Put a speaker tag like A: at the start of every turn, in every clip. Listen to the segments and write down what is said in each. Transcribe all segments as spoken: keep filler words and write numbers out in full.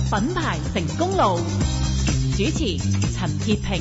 A: 品牌成功路，主持陳潔平。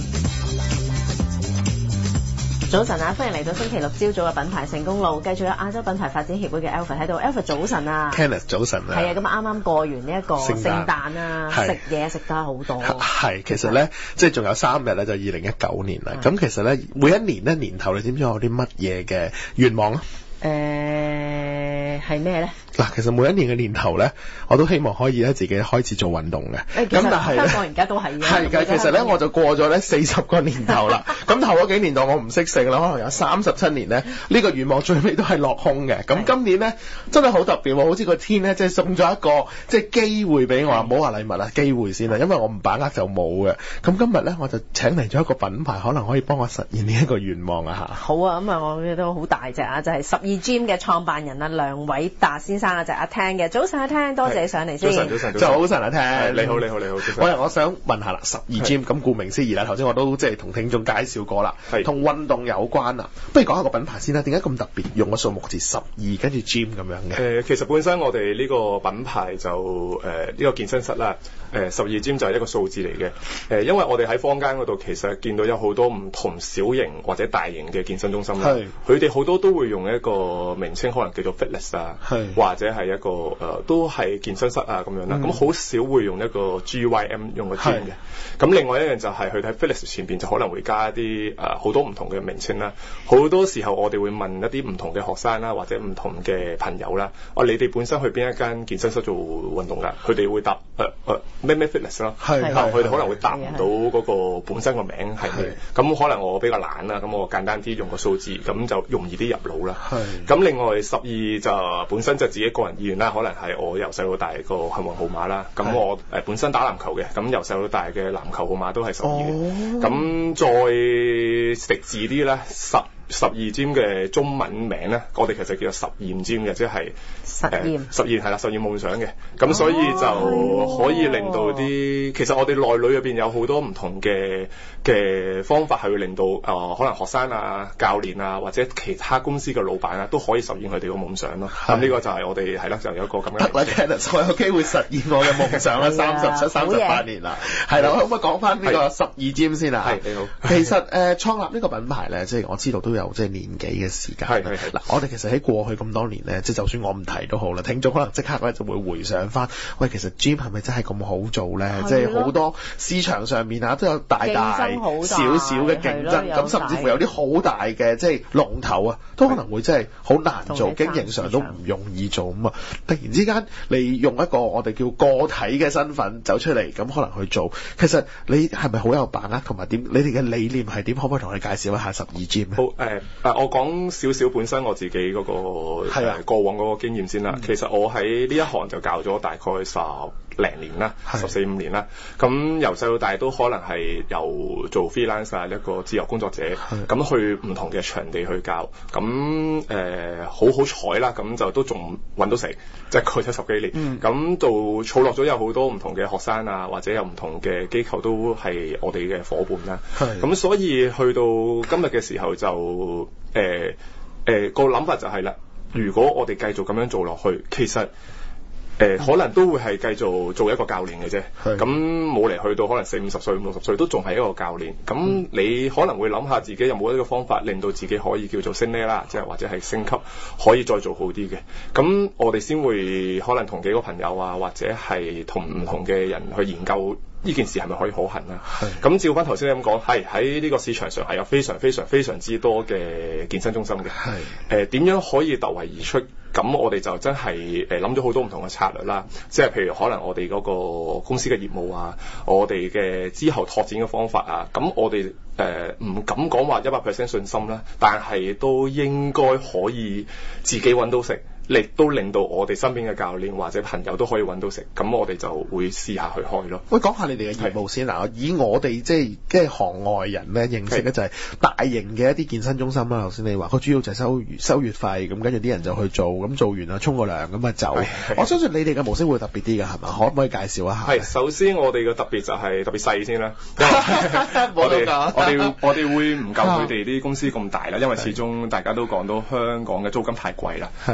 B: 早晨啊，歡迎嚟到星期六朝早嘅品牌成功路，繼續有亞洲品牌發展協會嘅 Alfred 喺度。Alfred 早晨啊
C: Kenneth 早晨啊，
B: 係啊，咁啱啱過完呢一個聖誕啊，食嘢食得好多。
C: 係，其實咧，即係仲有三日咧就二零一九年啦。咁其實咧，每一年咧年頭，你知唔知有啲乜嘢嘅願望啊？
B: 誒係咩咧？
C: 嗱，其實每一年嘅年頭咧，我都希望可以咧自己開始做運動嘅。
B: 咁但係香港而家都係嘅。
C: 係嘅，其實咧我就過咗咧四十個年頭啦。咁頭嗰幾年度我唔識性啦，可能有三十七年咧，呢個願望最尾都係落空嘅。咁今年咧真係好特別喎，好似個天咧即係送咗一個即係機會俾我，唔好話禮物啦，機會先啦，因為我唔把握就冇嘅。咁今日咧我就請嚟咗一個品牌，可能可以幫我實現呢一個願望啊嚇。
B: 好啊，咁啊我覺得都好大隻啊，就係十二 Gym 嘅創辦人啊梁偉達先生啊，就係阿聽嘅。早晨阿聽，多謝你上嚟先。
C: 早晨早晨早晨阿聽，
D: 你好你好你好。
C: 我我想問下啦，十二 Gym 咁顧名思義啦，頭先我都即係同聽眾介紹過啦，同運動有關啊。不如講下個品牌先啦，點解咁特別用個數目字十二跟住 Gym 咁樣嘅？誒、
D: 呃，其實本身我哋呢個品牌就誒呢、呃這個健身室啦，誒十二 Gym 就係一個數字嚟嘅。誒、呃，因為我哋喺坊間嗰度其實見到有好多唔同小型或者大型嘅健身中心啦，佢哋好多都會用一個名稱，可能叫做 Fitness 啊，或者係一個誒、呃、都係健身室啊咁樣啦。咁好、嗯、少會用一個 G Y M 用個 Gym 嘅。咁另外一樣就係佢喺 Fitness 前邊就可能會加一啲誒好多唔同嘅名稱啦。好多時候我哋會問一啲唔同嘅學生啦，或者唔同嘅朋友啦，哦、啊、你哋本身去邊一間健身室做運動㗎？佢哋會答誒誒咩咩 Fitness 咯，係佢哋可能會答唔到嗰個本身個名係咩。咁可能我比較懶啦，咁我簡單啲用個數字，咁就容易啲入腦啦。咁另外十二就本身就自己個人意願啦，可能係我由細到大個幸運號碼啦。咁我誒、呃、本身打籃球嘅，咁由細到大嘅籃球號碼都係十二嘅。咁、哦、再食字啲咧，十十二 Gym 嘅中文名咧，我哋其實叫做實驗 Gym 嘅，即係
B: 實驗、呃、實驗係
D: 啦，實驗夢想嘅。咁所以就可以令到啲，哦、其實我哋內裏入邊有好多唔同嘅嘅方法，係會令到誒、呃、可能學生啊、教練啊或者其他公司嘅老闆啊，都可以實現佢哋個夢想咯。咁呢個就係我哋係啦，就有一個咁樣。得啦
C: Kenneth， 我有機會實現我嘅夢想啦，三十七、三十八年啦。係啦，我可唔可以講翻呢個十二 Gym 先啊？
D: 係你好。
C: 其實誒、呃、創立呢個品牌咧，即係我知道都有即係年幾嘅時間。係係係。嗱，我哋其實喺過去咁多年咧，即係就算我唔提都好啦，聽眾可能即刻咧就會回想翻，喂，其實 Gym 係咪真係咁好做咧？即係好多市場上面啊都有大大少少嘅競爭，咁甚至乎有啲好大嘅即係龍頭啊，都可能會真係好難做，經營上都唔容易做咁啊！突然之間你用一個我哋叫個體嘅身份走出嚟，咁可能去做，其實你係咪好有把握，同埋點？你哋嘅理念係點？可唔可以同我哋介紹一下十二 Gym？
D: 好誒、呃呃，我講少少本身我自己嗰、嗰個係啊、呃、過往嗰個經驗先啦。嗯、其實我喺呢一行就教咗大概十零年啦，十四五年啦。咁由細到大都可能係由做 freelance 一個自由工作者，咁去唔同嘅場地去教。咁誒、呃、好好彩啦，咁就都仲揾到食，即係過咗十幾年。咁到儲落咗有好多唔同嘅學生啊，或者有唔同嘅機構都係我哋嘅伙伴啦。咁所以去到今日嘅時候就誒誒、呃呃、個諗法就係、是、啦，如果我哋繼續咁樣做落去，其實誒、呃、可能都會係繼續做一個教練嘅啫，咁冇嚟去到可能四五十歲、五六十歲都仲係一個教練。咁你可能會諗下自己有冇一個方法令到自己可以叫做升呢啦，即係或者係升級，可以再做好啲嘅。咁我哋先會可能同幾個朋友啊，或者係同唔同嘅人去研究呢件事係咪可以可行啦。咁照翻頭先你咁講，係喺呢個市場上係有非常非常非常之多嘅健身中心嘅。誒點、呃、樣可以突圍而出？咁我哋就真係誒諗咗好多唔同嘅策略啦，即係譬如可能我哋嗰個公司嘅業務啊，我哋嘅之後拓展嘅方法啊，咁我哋誒唔敢講話一百 percent 信心啦，但係都應該可以自己揾到食。亦都令到我哋身邊嘅教練或者朋友都可以揾到食，咁我哋就會試下去開咯。
C: 喂，講下你哋嘅業務先嗱，以我哋即係即係行外人咧認識咧就係大型嘅一啲健身中心啦。頭先你話佢主要就係收收月費，咁跟住啲人就去做，咁做完啊沖個涼咁啊走。我相信你哋嘅模式會特別啲嘅係嘛？可唔可以介紹一下？
D: 係，首先我哋嘅特別就係特別細先啦。我哋我哋我哋會唔夠佢哋啲公司咁大啦，因為始終大家都講到香港嘅租金太貴啦。咁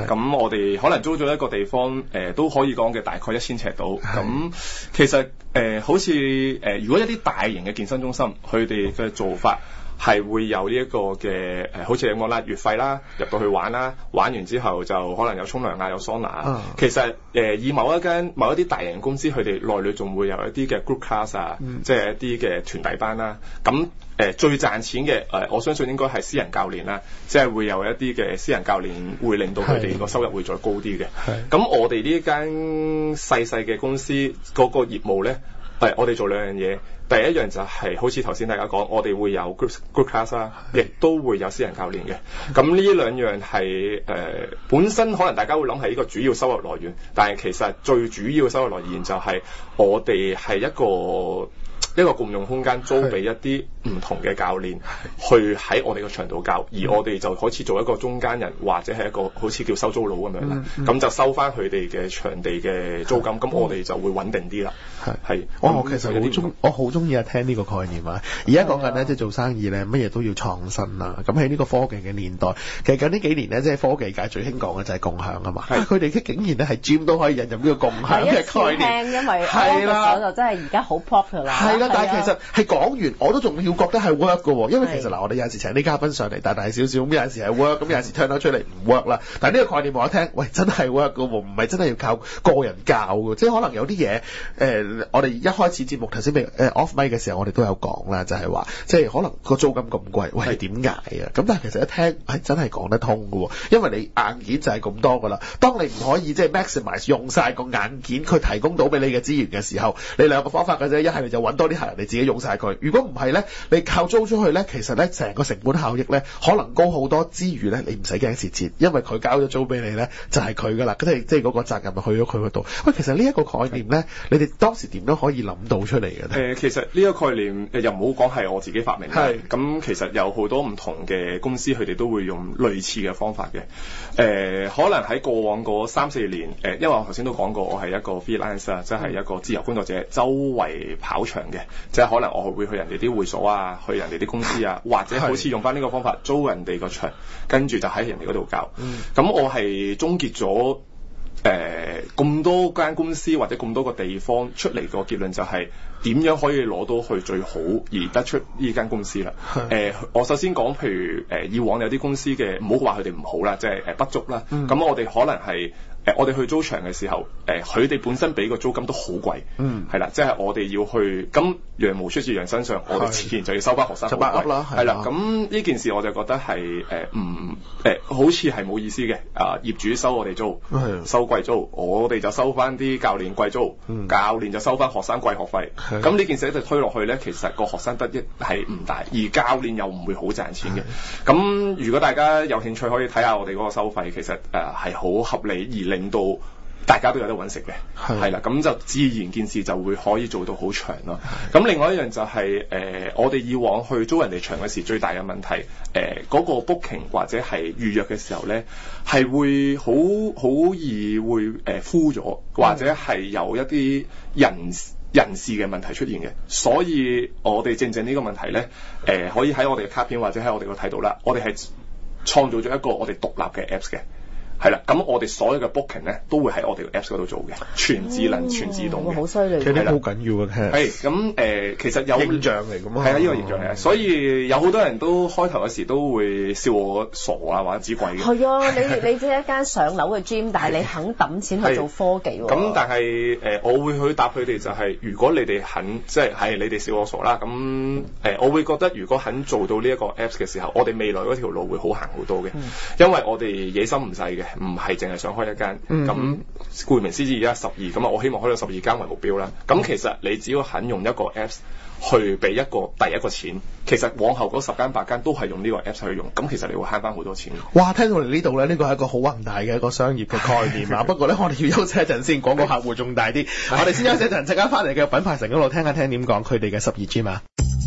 D: 我哋可能租咗一個地方，誒、呃、都可以講嘅大概一千尺度。咁其實誒、呃、好似誒、呃、如果一啲大型嘅健身中心，佢哋嘅做法係會有呢一個嘅誒、呃，好似你講啦，月費啦，入到去玩啦，玩完之後就可能有沖涼啊，有桑拿啊。嗯、其實誒、呃、以某一間某一啲大型公司，佢哋內裏仲會有一啲嘅 group class 啊，嗯、即係一啲嘅團體班啦。咁誒、呃、最賺錢嘅誒、呃，我相信應該係私人教練啦，即係會有一啲嘅私人教練會令到佢哋個收入會再高啲嘅。咁我哋呢一間細細嘅公司嗰、那個業務咧，係我哋做兩樣嘢。第一樣就係、是、好似頭先大家講，我哋會有 group group class 啦，亦都會有私人教練嘅。咁呢兩樣係誒、呃、本身可能大家會諗係一個主要收入來源，但係其實最主要嘅收入來源就係我哋係一個一個共用空間租俾一啲唔同嘅教練去喺我哋個場度教，而我哋就開始做一個中間人，或者係一個好似叫收租佬咁樣啦。咁、嗯嗯、就收翻佢哋嘅場地嘅租金，咁我哋就會穩定啲啦。係係，我其實好中，我好中意啊聽呢個概念啊！而家講緊咧，即係做生意咧，乜嘢都要創新啦。咁喺呢個科技嘅年代，其實近呢幾年咧，即係科技界最興講嘅就係共享啊嘛。佢哋竟然咧係 gym 都可以引入呢個共享嘅概念，
B: 因為係啦，就真係而家好 popular 啦。
C: 係啦，但係其實係講完，我都仲要覺得係 work 嘅喎。因為其實嗱，我哋有陣時請啲嘉賓上嚟，大大小小咁有陣時係 work，咁有陣時 turn 得出嚟唔 work 啦。但係呢個概念我一聽，喂，真係 work 嘅喎，唔係真係要靠個人教嘅，即係可能有啲嘢誒，我哋一開始節目頭先未誒 off mic 嘅時候，我哋都有講啦，就係話即係可能個租金咁貴，喂係點捱啊？咁但係其實一聽係真係講得通嘅喎，因為你硬件就係咁多㗎啦。當你唔可以即係 maximize 用晒個硬件佢提供到俾你嘅資源嘅時候，你兩個方法嘅啫，一係你就揾多啲客人，你自己用晒佢。如果唔係咧，你靠租出去咧，其實咧成個成本效益咧可能高好多之餘咧，你唔使驚蝕錢，因為佢交咗租俾你咧就係佢㗎啦，即係即係嗰個責任咪去咗佢嗰度。喂，其實呢一個概念咧，你哋當時點樣可以諗到出嚟嘅咧？誒，其實呢個概念誒又唔好講係我自己發明嘅，咁其實有好多唔同嘅公司佢哋都會用類似嘅方法嘅。誒、呃，可能喺過往嗰三四年，誒、呃，因為我頭先都講過，我係一個 freelance 啊，即係一個自由工作者，周圍跑場嘅，即係可能我會去人哋啲會所啊，去人哋啲公司啊，或者好似用翻呢個方法租人哋個場，跟住就喺人哋嗰度教。咁、嗯、我係終結咗誒咁多間公司或者咁多個地方出嚟個結論就係、是。點樣可以攞到去最好而得出呢間公司啦？誒、呃，我首先講，譬如誒、呃，以往有啲公司嘅唔好話佢哋唔好啦，即係誒不足啦。咁、嗯、我哋可能係誒、呃，我哋去租場嘅時候，誒、呃，佢哋本身俾個租金都好貴，嗯，係啦，即係我哋要去咁羊毛出自羊身上，我哋自然就要收翻學生好貴啦，係啦。咁呢件事我就覺得係誒唔誒，好似係冇意思嘅。啊、呃，業主收我哋租，收貴租，我哋就收翻啲教練貴租，嗯、教練就收翻學生貴學費。咁呢件事一直推落去咧，其實個學生得益係唔大，而教練又唔會好賺錢嘅。咁如果大家有興趣，可以睇下我哋嗰個收費，其實誒係好合理，而令到大家都有得揾食嘅，係啦。咁就自然件事就會可以做到好長咯。咁另外一樣就係、是、誒、呃，我哋以往去租人哋場嘅時，最大嘅問題誒，嗰、呃那個 booking 或者係預約嘅時候咧，係會好好易會誒 full 咗，或者係有一啲人人事嘅問題出現嘅，所以我哋正正呢個問題咧，誒、呃、可以喺我哋嘅卡片或者喺我哋度睇到啦，我哋係創造咗一個我哋獨立嘅 apps 嘅。係啦，咁我哋所有嘅 booking 咧都會喺我哋個 Apps 嗰度做嘅，全智能、哦、全自動嘅，好犀利，其實好緊要嘅。係咁誒，其實有形象嚟咁啊，係啊，呢、呢個形象嚟啊，所以有好多人都開頭嗰時都會笑我傻啊，或者只貴嘅。係啊，你你只係一間上樓嘅 gym，但係你肯揼錢去做科技喎。咁但係誒、呃，我會去答佢哋就係、是，如果你哋肯，即係係你哋笑我傻啦。咁誒、呃，我會覺得如果肯做到呢一個 Apps 嘅時候，我哋未來嗰條路會好行好多嘅，嗯、因為我哋野心唔細嘅。唔係淨係想開一間，咁顧名思義而家十二，咁啊我希望開到十二間為目標啦。咁、嗯、其實你只要肯用一個 Apps 去俾一個第一個錢，其實往後嗰十間八間都係用呢個 Apps 去用，咁其實你會慳翻好多錢。哇！聽到嚟呢度咧，呢個係一個好宏大嘅一個商業嘅概念啊。不過咧，我哋要休息一陣先，廣告客戶仲大啲。我哋先休息一陣，陣間翻嚟嘅品牌城嗰度聽下聽點講佢哋嘅十二 Gym啊。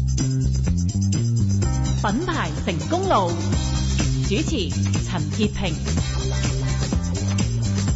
A: 品牌成功路主持陳潔平。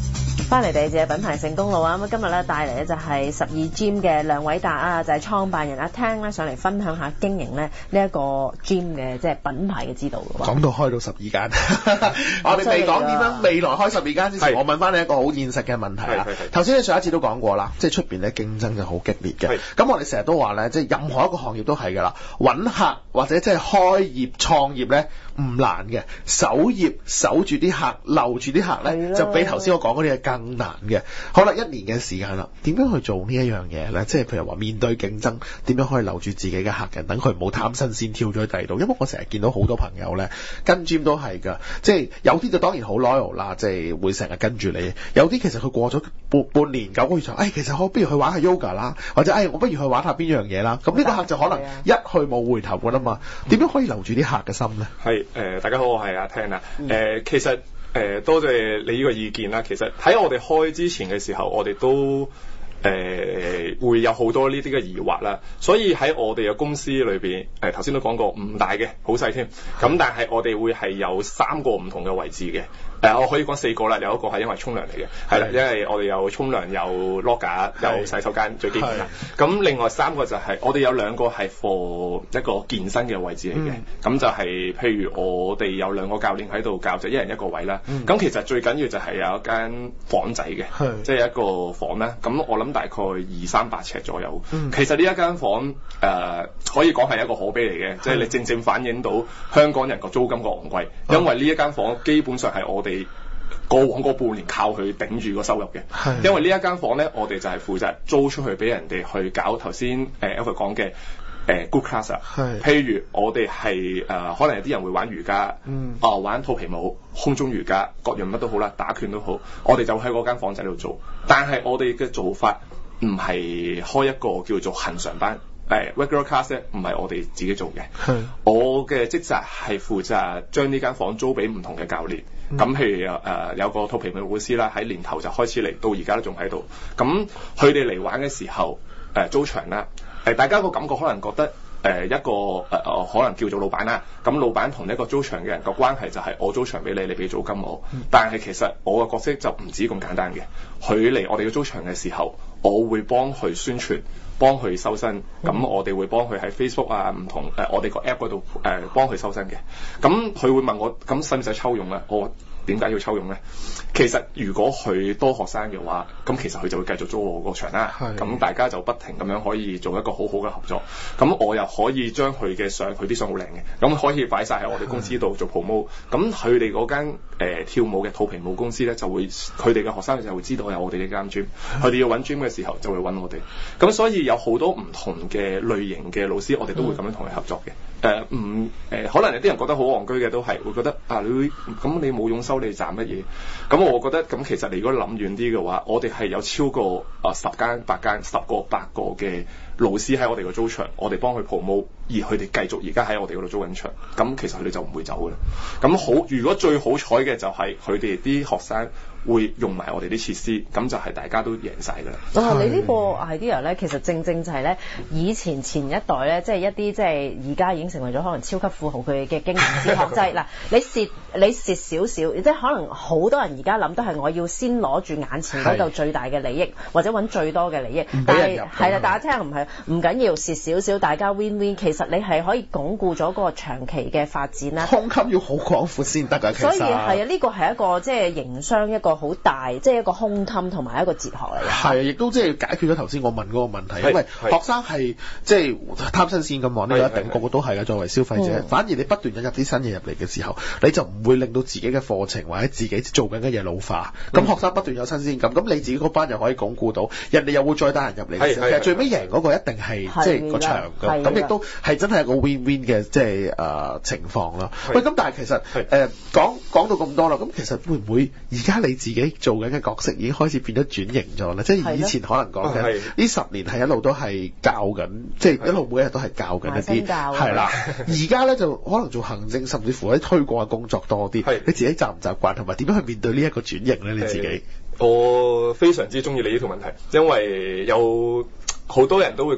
B: 翻嚟第二節品牌成功路啊！咁今日咧帶嚟咧就係十二 Gym 嘅梁偉達啊，就係、是、創辦人阿聽咧上嚟分享下經營咧呢一個 Gym 嘅即係品牌嘅之道嘅喎。
C: 講到開到十二間，我哋未講點樣未來開十二間之前，我問翻你一個好現實嘅問題啊。頭先你上一次都講過啦，即係出邊咧競爭就好激烈嘅。咁我哋成日都話咧，即係任何一個行業都係㗎啦，揾客或者即係開業創業咧唔難嘅，守業守住啲客，留住啲客咧就比頭先我講嗰啲嘢更難嘅。好啦，一年嘅時間啦，點樣去做呢一樣嘢咧？即係譬如話面對競爭，點樣可以留住自己嘅客人，等佢唔好貪新鮮跳咗去第二度。因為我成日見到好多朋友咧跟 gym 都係㗎，即係有啲就當然好 loyal 啦，即係會成日跟住你。有啲其實佢過咗半半年九個月就，哎，其實我不如去玩下 yoga 啦，或者哎，我不如去玩下邊樣嘢啦。咁呢個客就可能一去冇回頭㗎啦嘛。點樣可以留住啲客嘅心咧？係
D: 誒、呃，大家好，我係阿聽啊。誒、呃，其實。誒、呃，多謝你呢個意見啦。其實喺我哋開之前嘅時候，我哋都誒、呃、會有好多呢啲嘅疑惑啦。所以喺我哋嘅公司裏邊，誒頭先都講過唔大嘅，好細添。咁但係我哋會係有三個唔同嘅位置嘅。誒、呃，我可以講四個啦，有一個係因為沖涼嚟嘅，係啦，因為我哋有沖涼、有 locker、有洗手間最基本啦。咁另外三個就係、是、我哋有兩個係 for 一個健身嘅位置嚟嘅，咁、嗯、就係、是、譬如我哋有兩個教練喺度教，就一人一個位啦。咁、嗯、其實最緊要就係有一間房仔嘅，即係一個房啦。咁我諗大概二三百尺左右。嗯、其實呢一間房誒、呃、可以講係一個可悲嚟嘅，即係、就是、你正正反映到香港人個租金個昂貴，因為呢一間房基本上係我哋過往嗰半年靠佢頂住個收入嘅，因為呢一間房咧，我哋就係負責租出去俾人哋去搞頭先誒 Alfred 講嘅誒 good class 啊。譬如我哋係誒可能有啲人會玩瑜伽，嗯，啊、呃、玩肚皮舞、空中瑜伽，各樣乜都好啦，打拳都好，我哋就喺嗰間房仔度做。但係我哋嘅做法唔係開一個叫做恆常班。誒 regular class 咧，唔係我哋自己做嘅。我嘅職責係負責將呢間房租俾唔同嘅教練。咁、嗯、譬如誒、呃、有個肚皮舞老師啦，喺年頭就開始嚟，到而家都仲喺度。咁佢哋嚟玩嘅時候，誒、呃、租場啦。誒、呃、大家個感覺可能覺得誒、呃、一個誒、呃、可能叫做老闆啦。咁老闆同一個租場嘅人個關係就係我租場俾你，你俾租金我。嗯、但係其實我嘅角色就唔止咁簡單嘅。佢嚟我哋嘅租場嘅時候，我會幫佢宣傳。幫佢收身，咁、嗯、我哋會幫佢喺 Facebook 啊，唔同誒、呃、我哋個 app 嗰度誒幫佢收身嘅。咁佢會問我，咁使唔使抽佣咧？我點解要抽佣咧？其實如果佢多學生嘅話，咁其實佢就會繼續租我個場啦。咁大家就不停咁樣可以做一個好好嘅合作。咁我又可以將佢嘅相，佢啲相好靚嘅，咁可以擺晒喺我哋公司度做 promo。咁佢哋嗰間誒跳舞嘅肚皮舞公司咧，就會佢哋嘅學生就會知道有我哋呢間 gym。佢哋要揾 gym 嘅時候，就會揾我哋。咁所以有好多唔同嘅類型嘅老師，我哋都會咁樣同佢合作嘅。誒唔誒，可能有啲人覺得好戇居嘅，都係會覺得啊，你咁你冇佣收，你賺乜嘢？咁我覺得咁其實你如果諗遠啲嘅話，我哋係有超過啊十間、八間、十個、八個嘅老師喺我哋個租場，我哋幫佢 promote，而佢哋繼續而家喺我哋嗰度租緊場。咁其實佢哋就唔會走嘅啦。咁好，如果最好彩嘅就係佢哋啲學生會用埋我哋啲設施，咁就係大家都贏晒㗎啦。
B: 啊，你呢個 idea 咧，其實正正就係咧，以前前一代咧，即係一啲即係而家已經成為咗可能超級富豪佢嘅經營之學，就係嗱，你蝕你蝕少少，即係可能好多人而家諗都係我要先攞住眼前嗰度最大嘅利益，或者揾最多嘅利益。但係係啦，大家聽唔係唔緊要，蝕少少，大家 win win。其實你係可以鞏固咗嗰個長期嘅發展啦。
C: 胸襟要好廣闊先得㗎，其實。所以係啊，呢
B: 個係一個即係營商一個好大，即係一個胸襟同埋一個哲學嚟嘅。係，
C: 亦都即係解決咗頭先我問嗰個問題，因為學生係即係貪新鮮咁話，呢個一定個個都係嘅。作為消費者，反而你不斷引入啲新嘢入嚟嘅時候，你就唔會令到自己嘅課程或者自己做緊嘅嘢老化。咁、嗯、學生不斷有新鮮感，咁你自己嗰班又可以鞏固到，人哋又會再帶人入嚟嘅時候，其實最尾贏嗰個一定係即係個場嘅。咁亦都係真係一個 win win 嘅即係誒情況啦。喂，咁但係其實誒、呃、講講到咁多啦，咁其實會唔會而家你自己做緊嘅角色已經開始變咗轉型咗咧？即係以前可能講緊呢十年係一路都係教緊，即係一路每一日都係教緊一啲係啦。而家咧就可能做行政，甚至乎喺推廣嘅工作多啲。你自己習唔習慣，同埋點樣去面對呢一個轉型咧？你自己？
D: 我非常之中意你呢條問題，因為有好多人都會覺得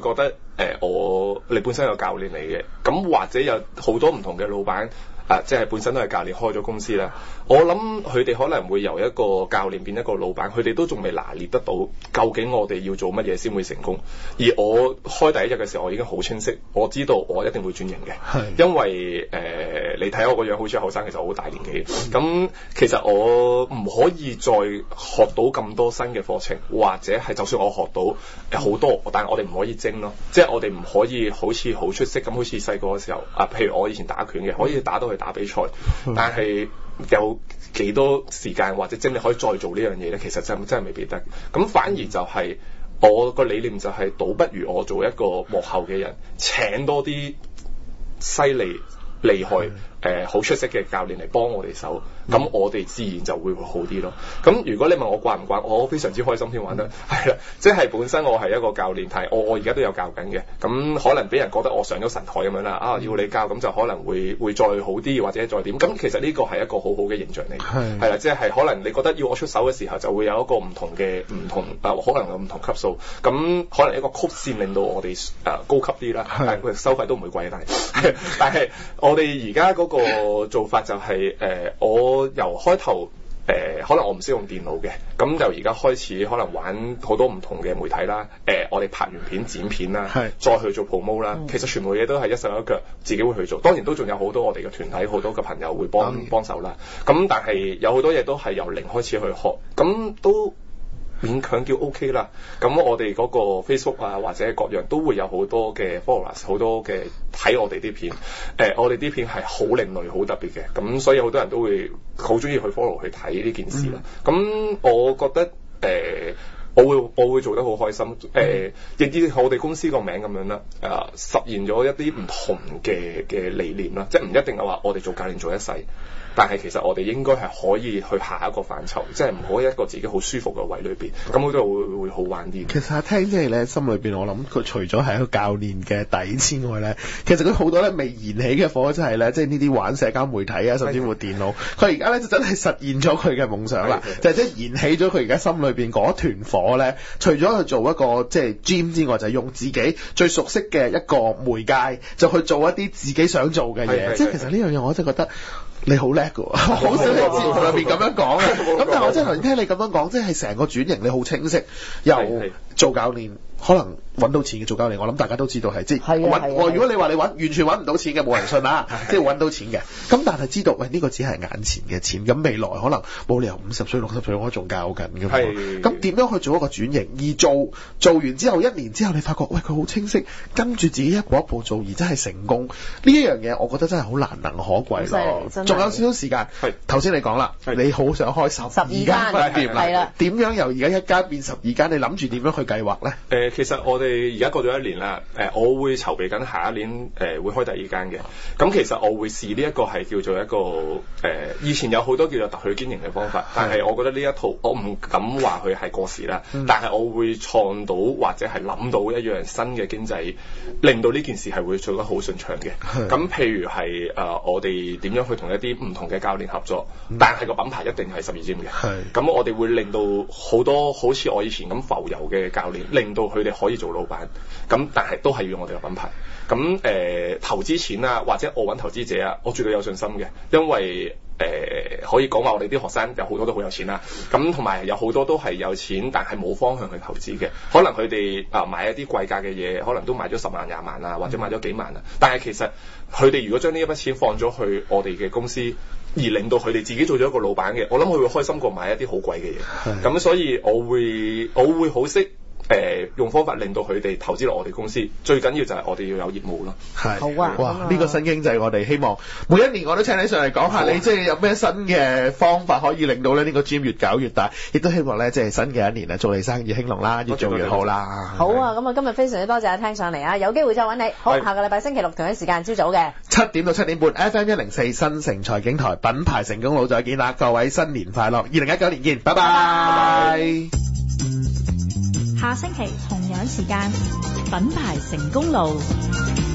D: 呃、我你本身有教練嚟嘅，咁或者有好多唔同嘅老闆。啊，即係本身都係教練開咗公司啦。我諗佢哋可能會由一個教練變一個老闆，佢哋都仲未拿捏得到究竟我哋要做乜嘢先會成功。而我開第一日嘅時候，我已經好清晰，我知道我一定會轉型嘅。係，因為誒、呃，你睇我個樣好似後生，其實我好大年紀。咁其實我唔可以再學到咁多新嘅課程，或者係就算我學到好多，但係我哋唔可以精咯。即係我哋唔可以好似好出色咁，好似細個嘅時候啊，譬如我以前打拳嘅，可以打到去打比賽，但係有幾多時間或者精力可以再做呢樣嘢咧？其實真真係未必得。咁反而就係、是、我個理念就係、是，倒不如我做一個幕後嘅人，請多啲犀利厲害誒好、呃、出色嘅教練嚟幫我哋手，咁我哋自然就會好啲咯。咁如果你問我慣唔慣，我非常之開心添，玩得係啦，即係本身我係一個教練，但係我我而家都有教緊嘅，咁可能俾人覺得我上咗神台咁樣啦，啊要你教咁就可能會會再好啲或者再點，咁其實呢個係一個好好嘅形象嚟，係係啦，即係可能你覺得要我出手嘅時候，就會有一個唔同嘅唔同啊，可能有唔同級數，咁可能一個曲線令到我哋誒、呃、高級啲啦，但係佢收費都唔會貴，但係但係我哋而家嗰個做法就係、是、誒、呃、我由開頭誒、呃、可能我唔識用電腦嘅，咁就而家開始可能玩好多唔同嘅媒體啦，誒、呃、我哋拍完片剪片啦，再去做 promo 啦，其實全部嘢都係一手一腳自己會去做，當然都仲有好多我哋嘅團體好多嘅朋友會幫幫手啦，咁但係有好多嘢都係由零開始去學，咁都勉強叫 OK 啦，咁我哋嗰個 Facebook 啊或者各樣都會有好多嘅 followers， 好多嘅睇我哋啲片，誒、呃、我哋啲片係好另類好特別嘅，咁所以好多人都會好中意去 follow 去睇呢件事啦。咁、嗯、我覺得誒、呃、我會我會做得好開心，誒亦啲我哋公司個名咁樣啦，誒、呃、實現咗一啲唔同嘅嘅理念啦，即係唔一定係話我哋做教練做一世。但係其實我哋應該係可以去下一個範疇，即係唔好喺一個自己好舒服嘅位裏邊，咁我都會會好玩啲。
C: 其實聽即係咧，心裏邊我諗佢除咗係一個教練嘅底之外咧，其實佢好多咧未燃起嘅火，就係咧，即係呢啲玩社交媒體啊，甚至乎電腦。佢而家咧就真係實現咗佢嘅夢想啦，就係即係燃起咗佢而家心裏邊嗰團火咧。除咗去做一個即係 gym 之外，就係、是、用自己最熟悉嘅一個媒介，就去做一啲自己想做嘅嘢。即係其實呢樣嘢我真係覺得。你好叻㗎喎，好少喺節目入邊咁樣講啊！咁但係我真係頭先聽你咁樣講，即係成個轉型你好清晰，又做教練。可能揾到錢嘅做教練，我諗大家都知道係即係揾。如果你話你揾完全揾唔到錢嘅，冇人信啦。即係揾到錢嘅，咁但係知道喂呢、呢個只係眼前嘅錢，咁未來可能冇理由五十歲六十歲我仲教緊㗎嘛。咁點樣去做一個轉型？而做做完之後一年之後，你發覺喂佢好清晰，跟住自己一步一步做，而真係成功呢一樣嘢，我覺得真係好難能可貴咯。仲有少少時間，頭先你講啦，你好想開十二間店啦，點樣由而家一間變十二間？你諗住點樣去計劃咧？
D: 誒、呃，其實我哋而家過咗一年啦，誒、呃，我會籌備緊下一年誒、呃、會開第二間嘅。咁其實我會試呢一個係叫做一個誒、呃，以前有好多叫做特許經營嘅方法，但係我覺得呢一套我唔敢話佢係過時啦。嗯、但係我會創到或者係諗到一樣新嘅經濟，令到呢件事係會做得好順暢嘅。咁譬如係誒、呃，我哋點樣去同一啲唔同嘅教練合作，嗯、但係個品牌一定係十二 Gym 嘅。咁我哋會令到好多好似我以前咁浮游嘅教練，令到佢哋可以做老闆，咁但係都係要用我哋嘅品牌。咁誒、呃、投資錢啊，或者我揾投資者啊，我絕對有信心嘅，因為誒、呃、可以講話我哋啲學生有好多都好有錢啦。咁同埋有好多都係有錢，但係冇方向去投資嘅。可能佢哋啊買一啲貴價嘅嘢，可能都買咗十萬廿萬啊，或者買咗幾萬啊。但係其實佢哋如果將呢一筆錢放咗去我哋嘅公司，而令到佢哋自己做咗一個老闆嘅，我諗佢會開心過買一啲好貴嘅嘢。咁所以我會我會好識。誒、呃、用方法令到佢哋投資落我哋公司，最緊要就係我哋要有業務咯。係
C: 好啊！哇！呢、呢個新經濟，我哋希望每一年我都請你上嚟講下，你即係有咩新嘅方法可以令到咧呢個 gym 越搞越大，亦都希望咧即係新嘅一年啊，祝你生意興隆啦，越做越好啦。好啊！咁啊，今日非常之多謝阿聽上嚟啊，有機會再揾你。好，下個禮拜星期六同一時間朝早嘅七點到七點半 F M 一零四新城財經台品牌成功路再見啦！各位新年快樂，二零一九年見，拜拜。拜拜。
A: 下星期同樣時間，品牌成功路。